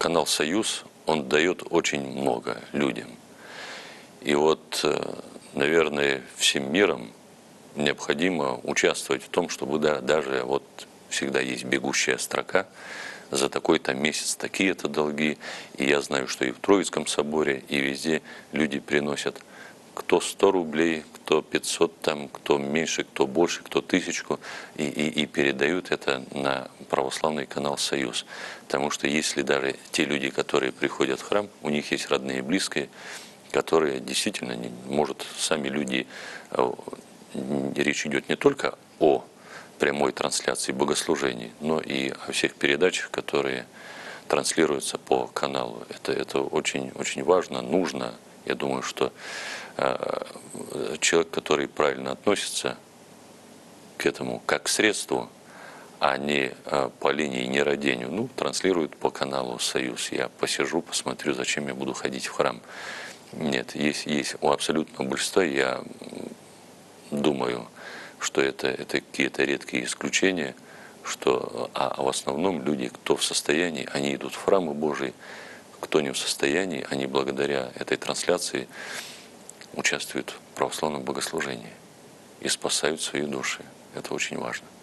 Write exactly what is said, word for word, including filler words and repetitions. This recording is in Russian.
канал «Союз», он дает очень много людям. И вот, наверное, всем миром необходимо участвовать в том, чтобы да, даже вот всегда есть бегущая строка, за такой-то месяц такие-то долги. И я знаю, что и в Троицком соборе, и везде люди приносят кто сто рублей, кто пятьсот, там, кто меньше, кто больше, кто тысячку, и, и, и передают это на православный канал «Союз». Потому что если даже те люди, которые приходят в храм, у них есть родные и близкие, которые действительно, не, может, сами люди, речь идет не только о прямой трансляции богослужений, но и о всех передачах, которые транслируются по каналу. Это, это очень, очень важно, нужно. Я думаю, что э, человек, который правильно относится к этому как к средству, а не э, по линии нерадению, ну, транслирует по каналу «Союз». Я посижу, посмотрю, зачем я буду ходить в храм. Нет, есть, есть у абсолютного большинства, я думаю, что это, это какие-то редкие исключения, что, а, а в основном люди, кто в состоянии, они идут в храмы Божии, кто не в состоянии, они благодаря этой трансляции участвуют в православном богослужении и спасают свои души. Это очень важно.